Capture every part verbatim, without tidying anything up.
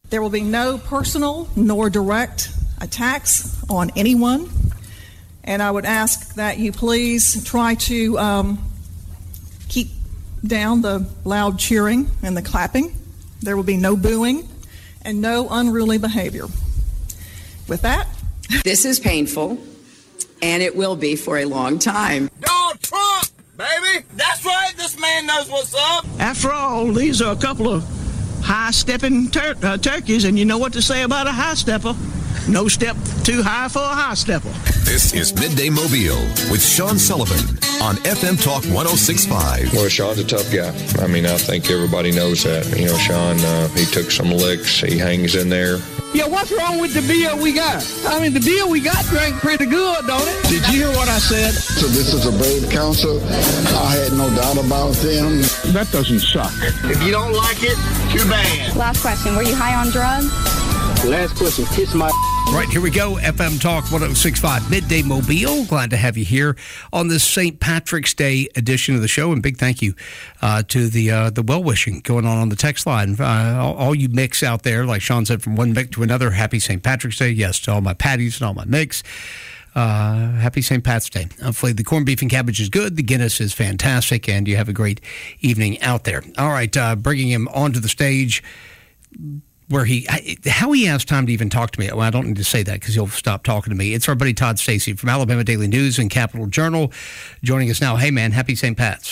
There will be no personal nor direct attacks on anyone. And I would ask that you please try to um, keep down the loud cheering and the clapping. There will be no booing and no unruly behavior. With that, this is painful, and it will be for a long time. Donald Trump, baby! That's right, this man knows what's up! After all, these are a couple of high-stepping tur- uh, turkeys, and you know what to say about a high-stepper. No step too high for a high-stepper. This is Midday Mobile with Sean Sullivan on F M Talk one oh six point five. Well, Sean's a tough guy. I mean, I think everybody knows that. You know, Sean, uh, he took some licks. He hangs in there. Yeah, what's wrong with the beer we got? I mean, the beer we got drank pretty good, don't it? Did you hear what I said? So this is a brave council. I had no doubt about them. That doesn't suck. If you don't like it, too bad. Last question, were you high on drugs? Last question, kiss my... Right, here we go. F M Talk one oh six point five, Midday Mobile. Glad to have you here on this Saint Patrick's Day edition of the show. And big thank you uh, to the uh, the well-wishing going on on the text line. Uh, all, all you mix out there, like Sean said, from one mic to another, happy Saint Patrick's Day. Yes, to all my patties and all my mix. Uh, happy Saint Pat's Day. Hopefully the corned beef and cabbage is good, the Guinness is fantastic, and you have a great evening out there. All right, uh, bringing him onto the stage where he, how he has time to even talk to me. Well, I don't need to say that because he'll stop talking to me. It's our buddy Todd Stacy from Alabama Daily News and Capital Journal joining us now. Hey, man, happy Saint Pat's.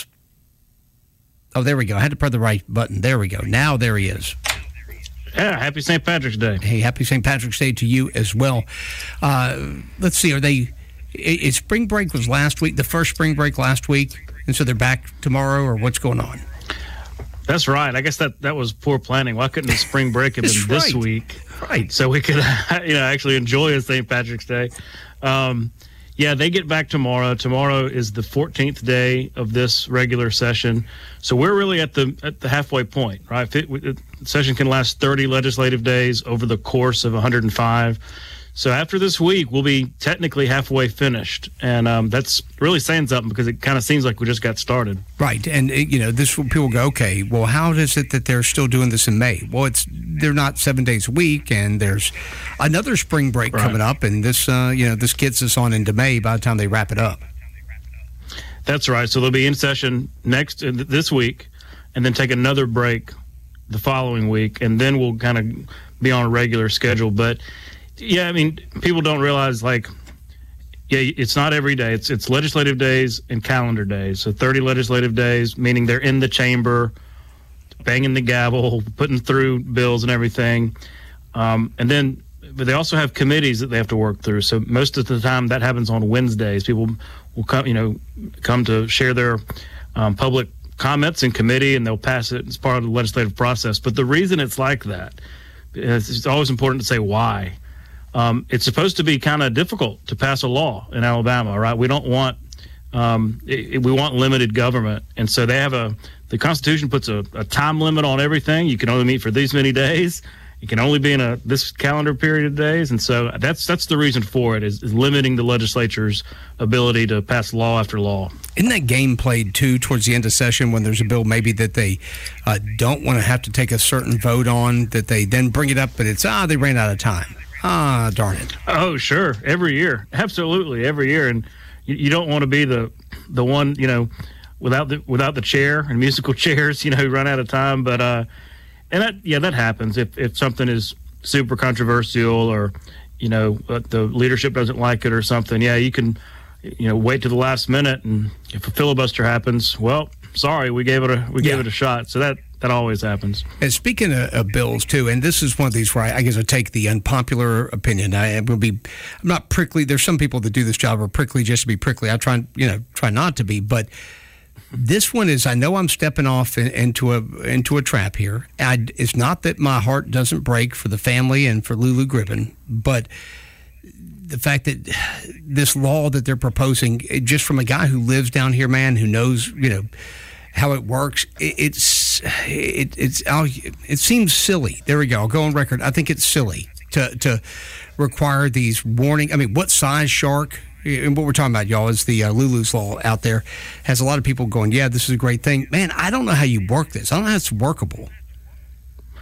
Oh, there we go. I had to press the right button. There we go. Now there he is. Yeah, happy Saint Patrick's Day. Hey, happy Saint Patrick's Day to you as well. Uh, let's see, are they, it, it, spring break was last week, the first spring break last week, and so they're back tomorrow, or what's going on? That's right. I guess that, that was poor planning. Why couldn't the spring break have been right. this week? Right. So we could, you know, actually enjoy a Saint Patrick's Day. Um, yeah, they get back tomorrow. Tomorrow is the fourteenth day of this regular session. So we're really at the at the halfway point, right? The session can last thirty legislative days over the course of one hundred five. So after this week, we'll be technically halfway finished. And um, that's really saying something because it kind of seems like we just got started. Right. And, you know, this people go, okay, well, how is it that they're still doing this in May? Well, it's they're not seven days a week, and there's another spring break right. coming up. And this, uh, you know, this gets us on into May by the time they wrap it up. That's right. So they'll be in session next uh, this week and then take another break the following week. And then we'll kind of be on a regular schedule. But yeah, I mean, people don't realize, like, yeah, it's not every day. It's it's legislative days and calendar days. So thirty legislative days, meaning they're in the chamber, banging the gavel, putting through bills and everything. Um, and then, but they also have committees that they have to work through. So most of the time that happens on Wednesdays. People will come, you know, come to share their um, public comments in committee, and they'll pass it as part of the legislative process. But the reason it's like that, it's always important to say why. Um, it's supposed to be kind of difficult to pass a law in Alabama, right? We don't want um, it, we want limited government, and so they have a the Constitution puts a, a time limit on everything. You can only meet for these many days. It can only be in a this calendar period of days, and so that's that's the reason for it is, is limiting the legislature's ability to pass law after law. Isn't that game played too towards the end of session when there's a bill maybe that they uh, don't want to have to take a certain vote on, that they then bring it up, but it's ah they ran out of time. Ah, darn it. Oh, sure. Every year. Absolutely. Every year. And you, you don't want to be the the one, you know, without the without the chair and musical chairs, you know, who run out of time. But, uh, and that, yeah, that happens if, if something is super controversial or, you know, the leadership doesn't like it or something. Yeah, you can, you know, wait to the last minute. And if a filibuster happens, well, sorry, we gave it a, we yeah. gave it a shot. So that, That always happens. And speaking of, of bills, too, and this is one of these where I, I guess I take the unpopular opinion. I am going to be, I'm not prickly. There's some people that do this job are prickly just to be prickly. I try, you know, try not to be. But this one is, I know I'm stepping off in, into a into a trap here. I, it's not that my heart doesn't break for the family and for Lulu Gribben, but the fact that this law that they're proposing, just from a guy who lives down here, man, who knows, you know, how it works, it, it's it, it's it seems silly. There we go. I'll go on record. I think it's silly to to require these warning. I mean, what size shark? And what we're talking about, y'all, is the uh, Lulu's law out there. Has a lot of people going, yeah, this is a great thing. Man, I don't know how you work this. I don't know how it's workable.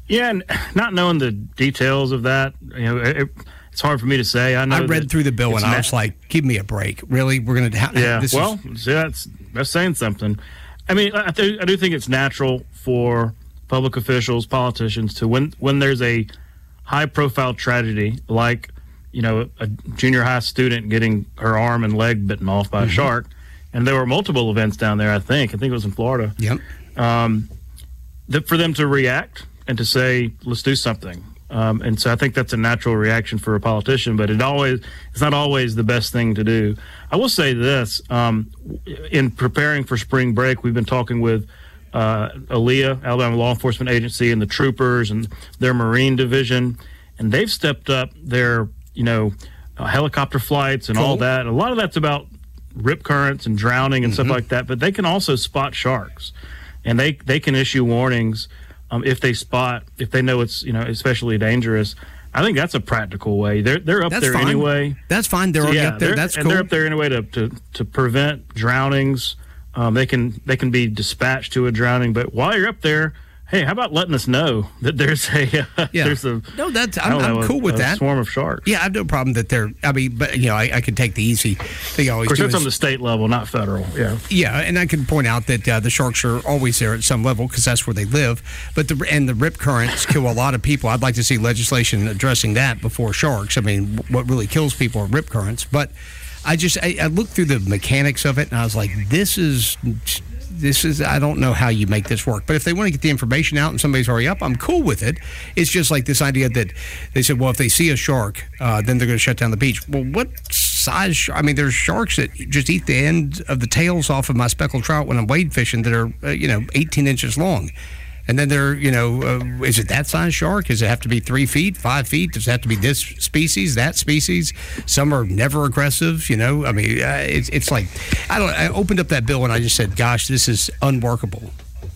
Yeah, and not knowing the details of that, you know, it, it's hard for me to say. I know I read through the bill and I was na- like, "Give me a break! Really, we're going to ha- yeah." This well, is- see, that's that's saying something. I mean, I, th- I do think it's natural for public officials, politicians, to when when there's a high-profile tragedy like, you know, a junior high student getting her arm and leg bitten off by mm-hmm. a shark, and there were multiple events down there. I think I think it was in Florida. Yep. Um, that for them to react and to say, let's do something. Um, and so I think that's a natural reaction for a politician, but it always it's not always the best thing to do. I will say this, um, in preparing for spring break, we've been talking with uh, A L E A, Alabama Law Enforcement Agency, and the troopers and their Marine division, and they've stepped up their, you know, uh, helicopter flights and cool. all that. A lot of that's about rip currents and drowning and mm-hmm. stuff like that, but they can also spot sharks, and they, they can issue warnings Um, if they spot, if they know it's, you know, especially dangerous. I think that's a practical way. They're they're up that's there fine. anyway. That's fine. They're so, already yeah, up there. That's and cool. they're up there anyway to, to, to prevent drownings. Um, they can they can be dispatched to a drowning. But while you're up there, hey, how about letting us know that there's a uh, yeah. there's a no that's I'm, know, I'm cool a, with a that swarm of sharks. Yeah, I have no problem that they're. I mean, but you know, I, I could take the easy thing. I always of course, do that's is, on the state level, not federal. Yeah, yeah, and I can point out that uh, the sharks are always there at some level because that's where they live. But the and the rip currents kill a lot of people. I'd like to see legislation addressing that before sharks. I mean, what really kills people are rip currents. But I just I, I looked through the mechanics of it, and I was like, this is. This is, I don't know how you make this work. But if they want to get the information out and somebody's already up, I'm cool with it. It's just like this idea that they said, well, if they see a shark, uh, then they're going to shut down the beach. Well, what size? Sh- I mean, there's sharks that just eat the end of the tails off of my speckled trout when I'm wade fishing that are, uh, you know, eighteen inches long. And then they're, you know, uh, is it that size shark? Does it have to be three feet, five feet? Does it have to be this species, that species? Some are never aggressive, you know? I mean, uh, it's, it's like, I don't I opened up that bill and I just said, gosh, this is unworkable.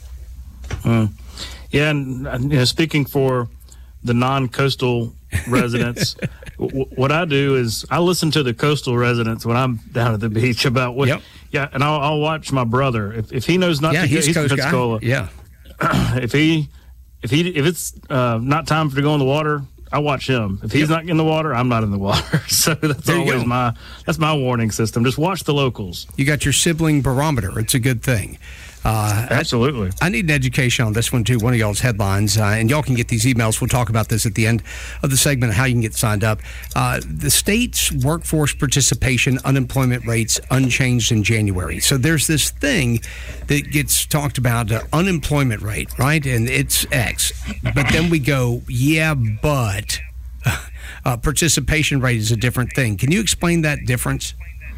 Mm. Yeah, and, you know, speaking for the non-coastal residents, w- what I do is I listen to the coastal residents when I'm down at the beach about what, yep. yeah, and I'll, I'll watch my brother. If, if he knows not yeah, to he's, get, he's Coast from Pensacola. Guy. Yeah. if he if he if it's uh, not time for to go in the water, I watch him. If he's yep. not in the water, I'm not in the water. So that's there always my that's my warning system. Just watch the locals. You got your sibling barometer. It's a good thing. Uh, Absolutely. I, I need an education on this one, too, one of y'all's headlines. Uh, and y'all can get these emails. We'll talk about this at the end of the segment, how you can get signed up. Uh, the state's workforce participation unemployment rates unchanged in January. So there's this thing that gets talked about, uh, unemployment rate, right? And it's X. But then we go, yeah, but uh, participation rate is a different thing. Can you explain that difference?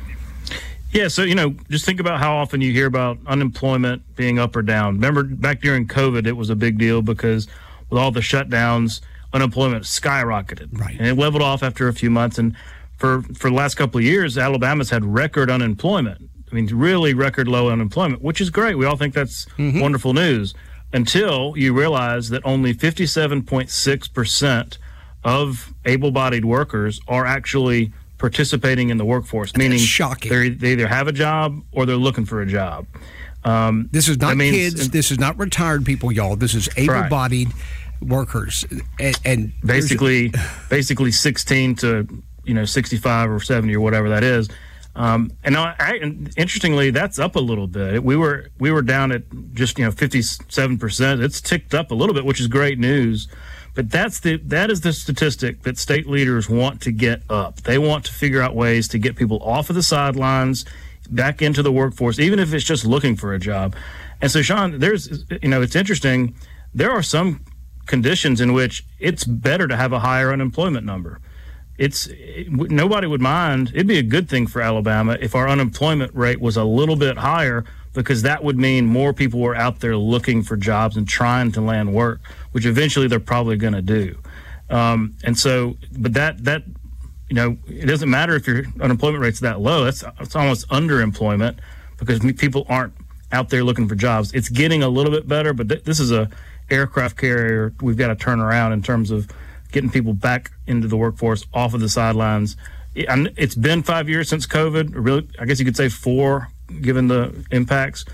Yeah, so, you know, just think about how often you hear about unemployment being up or down. Remember, back during COVID, it was a big deal because with all the shutdowns, unemployment skyrocketed. Right. And it leveled off after a few months. And for, for the last couple of years, Alabama's had record unemployment. I mean, really record low unemployment, which is great. We all think that's mm-hmm. wonderful news until you realize that only fifty-seven point six percent of able-bodied workers are actually participating in the workforce, meaning shocking. They either have a job or they're looking for a job. Um, this is not means, kids. This is not retired people, y'all. This is able-bodied right. workers, and, and basically, basically sixteen to you know sixty-five or seventy or whatever that is. Um, and, I, I, and interestingly, that's up a little bit. We were we were down at just you know fifty-seven percent. It's ticked up a little bit, which is great news. But that's the that is the statistic that state leaders want to get up. They want to figure out ways to get people off of the sidelines, back into the workforce, even if it's just looking for a job. And so, Sean, there's you know it's interesting. There are some conditions in which it's better to have a higher unemployment number. It's it, nobody would mind. It'd be a good thing for Alabama if our unemployment rate was a little bit higher, because that would mean more people were out there looking for jobs and trying to land work, which eventually they're probably going to do. Um, and so, but that, that, you know, it doesn't matter if your unemployment rate's that low. That's it's almost underemployment because people aren't out there looking for jobs. It's getting a little bit better, but th- this is a aircraft carrier we've got to turn around in terms of getting people back into the workforce, off of the sidelines. It, it's been five years since COVID, really, I guess you could say four, given the impacts.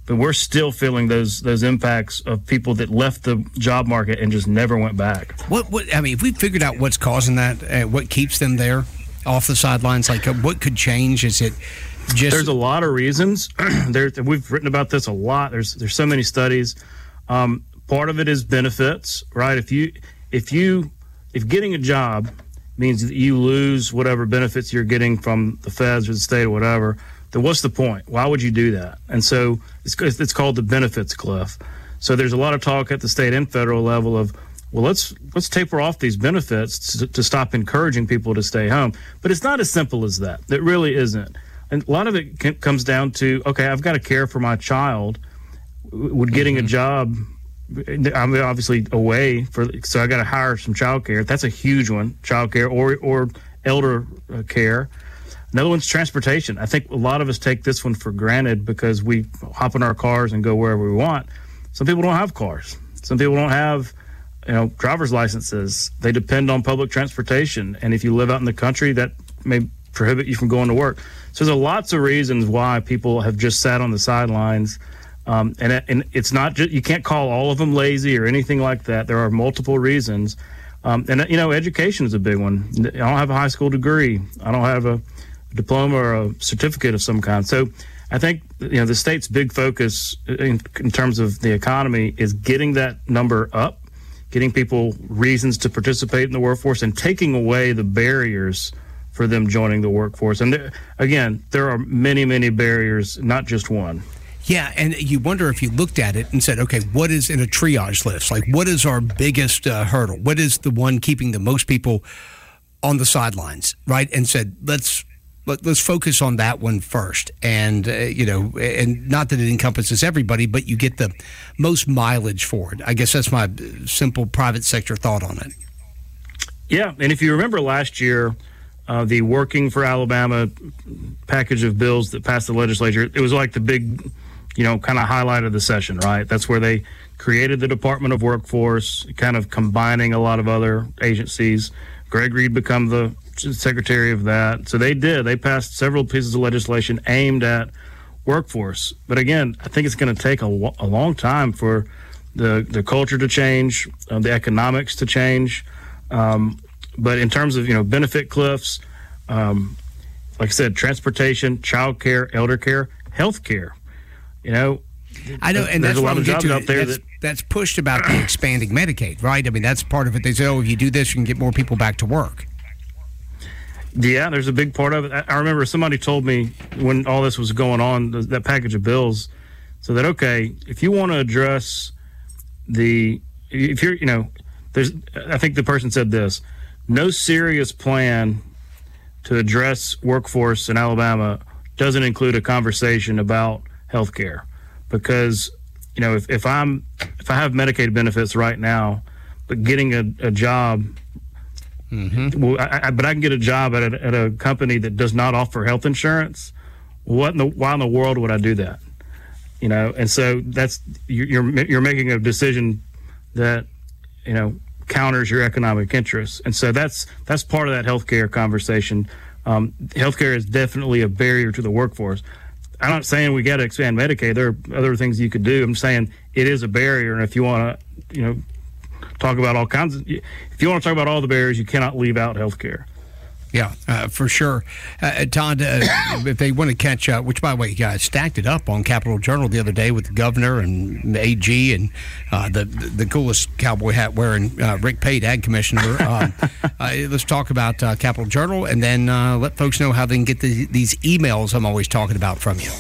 but we're still feeling those those impacts of people that left the job market and just never went back. What? What? I mean, if we figured out what's causing that, uh, what keeps them there off the sidelines, like uh, what could change? Is it just? There's a lot of reasons. there, we've written about this a lot. There's there's so many studies. Um, part of it is benefits, right? If you if you if getting a job means that you lose whatever benefits you're getting from the feds or the state or whatever, then what's the point? Why would you do that? And so it's it's called the benefits cliff. So there's a lot of talk at the state and federal level of, well, let's let's taper off these benefits to, to stop encouraging people to stay home. But it's not as simple as that. It really isn't. And a lot of it can, comes down to, okay, I've got to care for my child. Would getting mm-hmm. a job, I'm obviously away for, so I got to hire some child care. That's a huge one, child care or or elder care. Another one's transportation. I think a lot of us take this one for granted because we hop in our cars and go wherever we want. Some people don't have cars. Some people don't have, you know, driver's licenses. They depend on public transportation. And if you live out in the country, that may prohibit you from going to work. So there's lots of reasons why people have just sat on the sidelines. Um, and, and it's not just, you can't call all of them lazy or anything like that. There are multiple reasons. Um, and, you know, education is a big one. I don't have a high school degree. I don't have a diploma or a certificate of some kind. So I think, you know, the state's big focus in, in terms of the economy is getting that number up, getting people reasons to participate in the workforce and taking away the barriers for them joining the workforce. And there, again, there are many, many barriers, not just one. Yeah, and you wonder if you looked at it and said, okay, what is in a triage list? Like, what is our biggest uh, hurdle? What is the one keeping the most people on the sidelines, right? And said, let's let, let's focus on that one first. And, uh, you know, and not that it encompasses everybody, but you get the most mileage for it. I guess that's my simple private sector thought on it. Yeah, and if you remember last year, uh, the Working for Alabama package of bills that passed the legislature, it was like the big, you know, kind of highlight of the session, right? That's where they created the Department of Workforce, kind of combining a lot of other agencies. Greg Reed become the secretary of that. So they did. They passed several pieces of legislation aimed at workforce. But again, I think it's going to take a, a long time for the, the culture to change, uh, the economics to change. Um, but in terms of, you know, benefit cliffs, um, like I said, transportation, child care, elder care, health care. You know, I know, and there's that's a lot of jobs to, out there that's, that that's pushed about the expanding Medicaid, right? I mean, that's part of it. They say, oh, if you do this, you can get more people back to work. Yeah, there's a big part of it. I remember somebody told me when all this was going on, that package of bills, so that, okay, if you want to address the, if you're, you know, there's, I think the person said this, no serious plan to address workforce in Alabama doesn't include a conversation about healthcare, because, you know, if, if I'm if I have Medicaid benefits right now, but getting a, a job, mm-hmm. well, I, I, but I can get a job at a, at a company that does not offer health insurance. What in the, why in the world would I do that? You know, and so that's you're you're making a decision that, you know, counters your economic interests, and so that's that's part of that healthcare conversation. Um, healthcare is definitely a barrier to the workforce. I'm not saying we got to expand Medicaid. There are other things you could do. I'm saying it is a barrier, and if you want to, you know, talk about all kinds of, if you want to talk about all the barriers, you cannot leave out healthcare. Yeah, uh, for sure. Uh, Todd, uh, if they want to catch up, which, by the way, you guys stacked it up on Capitol Journal the other day with the governor and the A G and uh, the the coolest cowboy hat wearing uh, Rick Pate, Ag Commissioner. Um, uh, let's talk about uh, Capitol Journal, and then uh, let folks know how they can get the, these emails I'm always talking about from you.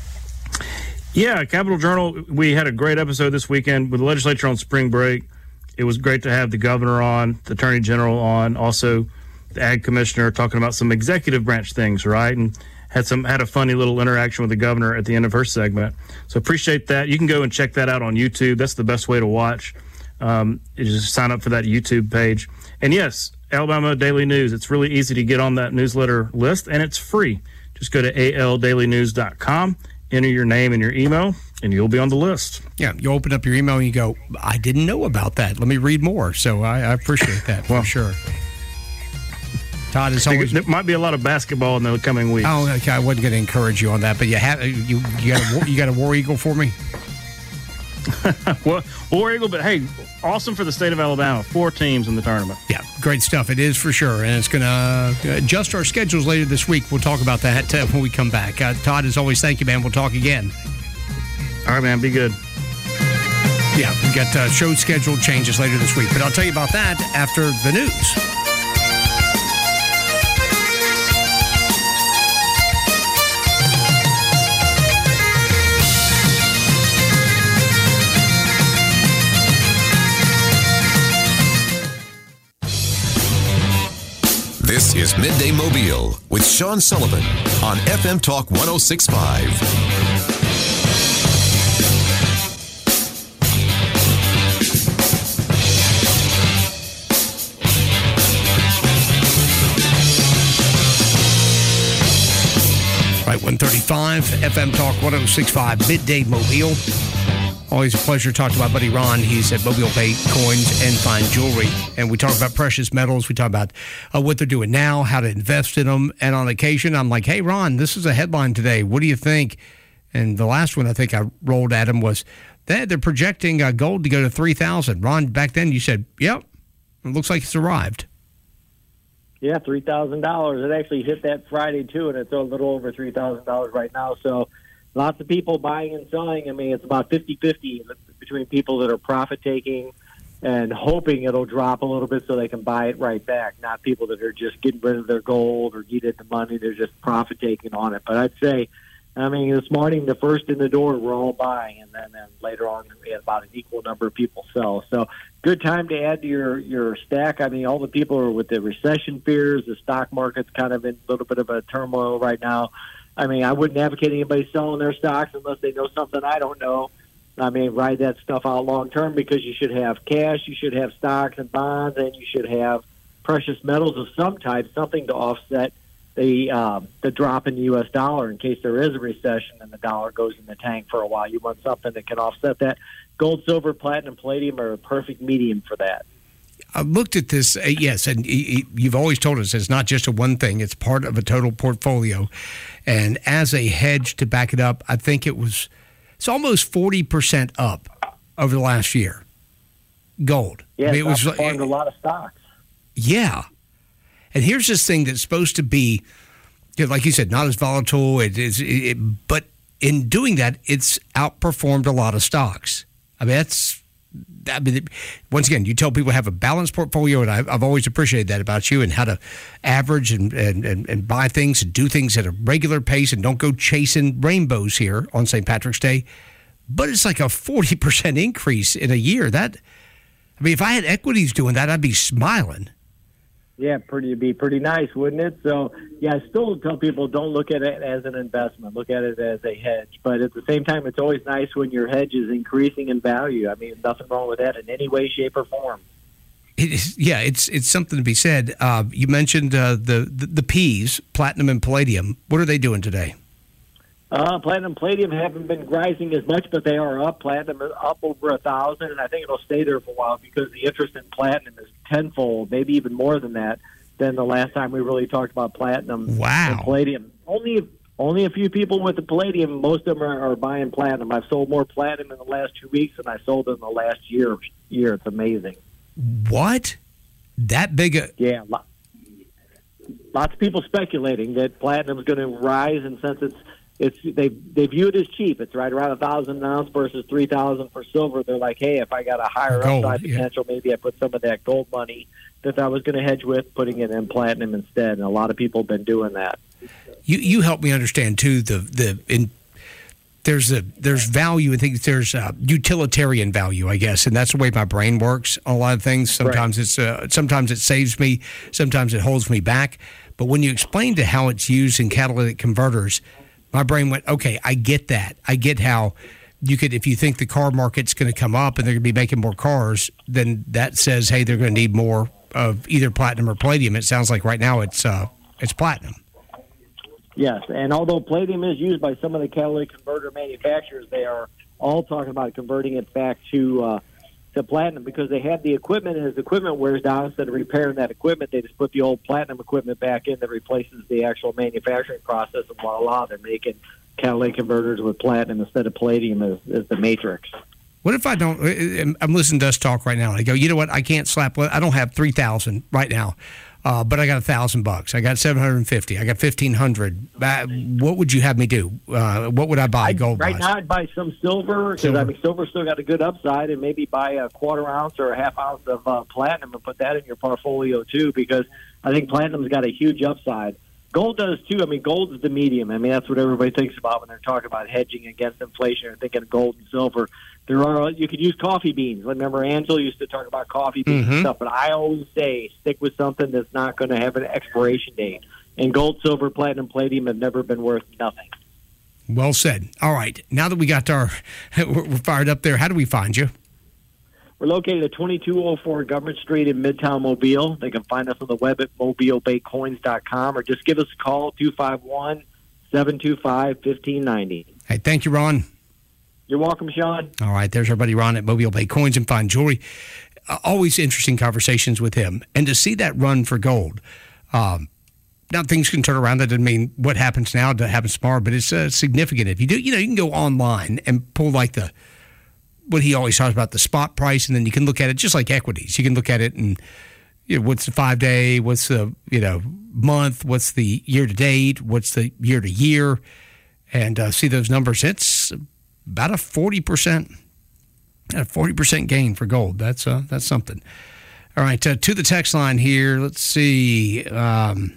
Yeah, Capitol Journal, we had a great episode this weekend with the legislature on spring break. It was great to have the governor on, the attorney general on, also the Ag Commissioner, talking about some executive branch things, right? And had some had a funny little interaction with the governor at the end of her segment. So appreciate that. You can go and check that out on YouTube. That's the best way to watch. Um, is just sign up for that YouTube page. And yes, Alabama Daily News. It's really easy to get on that newsletter list, and it's free. Just go to A L daily news dot com, enter your name and your email, and you'll be on the list. Yeah, you open up your email and you go, I didn't know about that. Let me read more. So I, I appreciate that for well, sure. Todd is always. There might be a lot of basketball in the coming weeks. Oh, okay. I wasn't going to encourage you on that, but you have you you got a, you got a War Eagle for me. War, War Eagle, but hey, awesome for the state of Alabama. Four teams in the tournament. Yeah, great stuff. It is for sure, and it's going to adjust our schedules later this week. We'll talk about that uh, when we come back. Uh, Todd, as always, thank you, man. We'll talk again. All right, man. Be good. Yeah, we got uh, show schedule changes later this week, but I'll tell you about that after the news. This is Midday Mobile with Sean Sullivan on F M Talk one oh six point five. Right, one thirty-five, F M Talk one oh six point five, Midday Mobile. Always a pleasure to talk to my buddy Ron. He's at Mobile Pay Coins and Fine Jewelry. And we talk about precious metals. We talk about uh, what they're doing now, how to invest in them. And on occasion, I'm like, hey, Ron, this is a headline today. What do you think? And the last one I think I rolled at him was that they're projecting uh, gold to go to three thousand. Ron, back then you said, yep, it looks like it's arrived. Yeah, three thousand dollars. It actually hit that Friday, too, and it's a little over three thousand dollars right now. So lots of people buying and selling. I mean, it's about fifty-fifty between people that are profit-taking and hoping it'll drop a little bit so they can buy it right back, not people that are just getting rid of their gold or needed the money. They're just profit-taking on it. But I'd say, I mean, this morning, the first in the door, we're all buying, and then, then later on, we had about an equal number of people sell. So good time to add to your, your stack. I mean, all the people are with the recession fears. The stock market's kind of in a little bit of a turmoil right now. I mean, I wouldn't advocate anybody selling their stocks unless they know something I don't know. I mean, ride that stuff out long term because you should have cash, you should have stocks and bonds, and you should have precious metals of some type, something to offset the uh, the drop in the U S dollar in case there is a recession and the dollar goes in the tank for a while. You want something that can offset that. Gold, silver, platinum, palladium are a perfect medium for that. I looked at this, uh, yes, and you've always told us it's not just a one thing. It's part of a total portfolio. And as a hedge to back it up, I think it was, it's almost forty percent up over the last year. Gold. Yeah, I mean, it was it, a lot of stocks. Yeah. And here's this thing that's supposed to be, you know, like you said, not as volatile, it is, it, it, but in doing that, it's outperformed a lot of stocks. I mean, that's, I mean, once again, you tell people to have a balanced portfolio, and I've, I've always appreciated that about you, and how to average and, and, and, and buy things and do things at a regular pace and don't go chasing rainbows here on Saint Patrick's Day. But it's like a forty percent increase in a year. That, I mean, if I had equities doing that, I'd be smiling. Yeah, pretty it'd be pretty nice, wouldn't it? So, yeah, I still tell people don't look at it as an investment. Look at it as a hedge. But at the same time, it's always nice when your hedge is increasing in value. I mean, nothing wrong with that in any way, shape, or form. It is, yeah, it's it's something to be said. Uh, you mentioned uh, the, the the P's, platinum and palladium. What are they doing today? Uh, platinum and palladium haven't been rising as much, but they are up. Platinum is up over a thousand, and I think it'll stay there for a while because the interest in platinum is tenfold, maybe even more than that, than the last time we really talked about platinum wow. and palladium. Only only a few people with the palladium. Most of them are, are buying platinum. I've sold more platinum in the last two weeks than I sold in the last year. Year, it's amazing. What? That big a yeah. Lo- lots of people speculating that platinum is going to rise, and since it's It's they they view it as cheap. It's right around a thousand an ounce versus three thousand for silver. They're like, hey, if I got a higher gold, upside yeah. potential, maybe I put some of that gold money that I was going to hedge with, putting it in platinum instead. And a lot of people have been doing that. You you help me understand too. The the in there's a there's value. I think there's uh, utilitarian value, I guess, and that's the way my brain works on a lot of things. Sometimes right. it's uh, sometimes it saves me, sometimes it holds me back. But when you explain to how it's used in catalytic converters, my brain went, okay, I get that. I get how you could, if you think the car market's going to come up and they're going to be making more cars, then that says, hey, they're going to need more of either platinum or palladium. It sounds like right now it's uh, it's platinum. Yes, and although palladium is used by some of the catalytic converter manufacturers, they are all talking about converting it back to uh, to Platinum because they have the equipment, and as equipment wears down, instead of repairing that equipment, they just put the old Platinum equipment back in that replaces the actual manufacturing process, and voila, they're making catalytic converters with Platinum instead of Palladium as, as the matrix. What if I don't? I'm listening to us talk right now, and I go, you know what? I can't slap. I don't have three thousand right now, uh, but I got a thousand bucks. I got seven hundred and fifty. I got fifteen hundred. Uh, what would you have me do? Uh, what would I buy? I'd, gold. Right buys? now, I'd buy some silver because I mean, silver still got a good upside, and maybe buy a quarter ounce or a half ounce of uh, platinum and put that in your portfolio too, because I think platinum's got a huge upside. Gold does too. I mean, gold is the medium. I mean, that's what everybody thinks about when they're talking about hedging against inflation or thinking of gold and silver. There are you could use coffee beans. Remember, Angela used to talk about coffee beans mm-hmm. and stuff, but I always say stick with something that's not going to have an expiration date. And gold, silver, platinum, palladium have never been worth nothing. Well said. All right, now that we got our we're fired up there, how do we find you? We're located at twenty-two oh four Government Street in Midtown Mobile. They can find us on the web at mobile bay coins dot com or just give us a call, two five one, seven two five, one five nine zero. Hey, thank you, Ron. You're welcome, Sean. All right, there's our buddy Ron at Mobile Bay Coins and Fine Jewelry. Uh, always interesting conversations with him. And to see that run for gold, um, now things can turn around. That doesn't mean what happens now that happens tomorrow, but it's uh, significant. If you do, you know, you can go online and pull like the, what he always talks about, the spot price, and then you can look at it just like equities. You can look at it and, you know, what's the five day, what's the, you know, month, what's the year to date, what's the year to year, and uh, see those numbers. It's about a forty percent, a forty percent gain for gold. That's uh, that's something. All right, uh, to the text line here. Let's see. Um,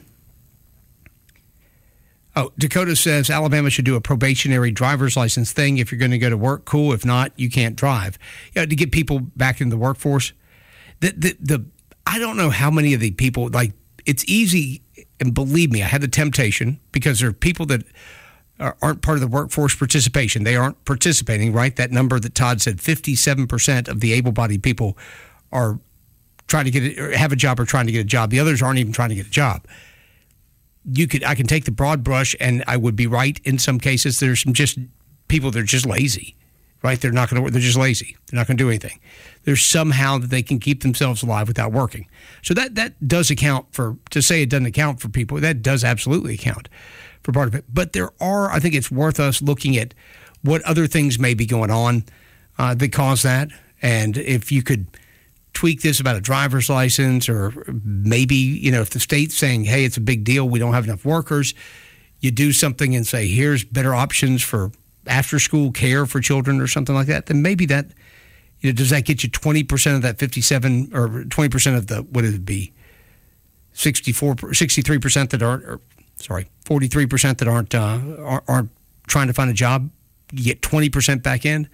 oh, Dakota says Alabama should do a probationary driver's license thing. If you're going to go to work, cool. If not, you can't drive. You know, to get people back in the workforce. The, the the I don't know how many of the people, like, it's easy, and believe me, I had the temptation because there are people that aren't part of the workforce participation. They aren't participating, right? That number that Todd said, fifty-seven percent of the able-bodied people are trying to get it, or have a job or trying to get a job. The others aren't even trying to get a job. You could, I can take the broad brush, and I would be right in some cases. There's some just people that are just lazy, right? They're not going to work. They're just lazy. They're not going to do anything. There's somehow that they can keep themselves alive without working. So that that does account for, to say it doesn't account for people, that does absolutely account for part of it. But there are, I think it's worth us looking at what other things may be going on uh, that cause that. And if you could tweak this about a driver's license, or maybe, you know, if the state's saying, hey, it's a big deal, we don't have enough workers, you do something and say, here's better options for after-school care for children or something like that, then maybe that, you know, does that get you twenty percent of that fifty-seven or twenty percent of the, what would it be, sixty-four, sixty-three percent that aren't, or, sorry, forty-three percent that aren't, uh, aren't trying to find a job, you get twenty percent back in?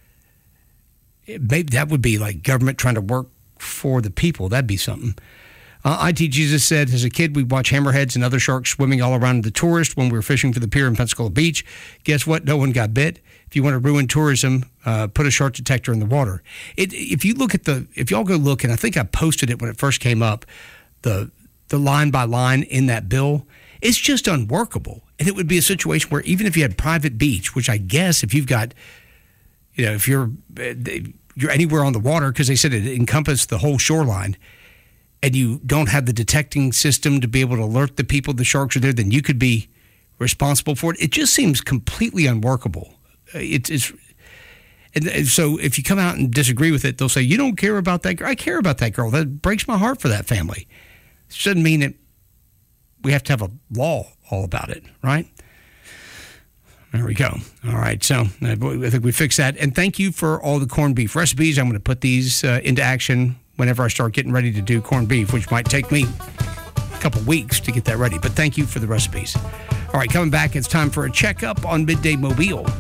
Maybe that would be like government trying to work for the people. That'd be something. Uh, I T Jesus said, as a kid, we'd watch hammerheads and other sharks swimming all around the tourist when we were fishing for the pier in Pensacola Beach. Guess what? No one got bit. If you want to ruin tourism, uh, put a shark detector in the water. It, if you look at the, if y'all go look, and I think I posted it when it first came up, the the line by line in that bill, it's just unworkable. And it would be a situation where even if you had private beach, which I guess if you've got, you know, if you're you're anywhere on the water, because they said it encompassed the whole shoreline, and you don't have the detecting system to be able to alert the people the sharks are there, then you could be responsible for it. It just seems completely unworkable. It's, it's and so if you come out and disagree with it, they'll say, you don't care about that girl. I care about that girl. That breaks my heart for that family. It doesn't mean that we have to have a law all about it, right? There we go. All right. So I think we fixed that. And thank you for all the corned beef recipes. I'm going to put these uh, into action whenever I start getting ready to do corned beef, which might take me a couple weeks to get that ready. But thank you for the recipes. All right. Coming back, it's time for a checkup on Midday Mobile.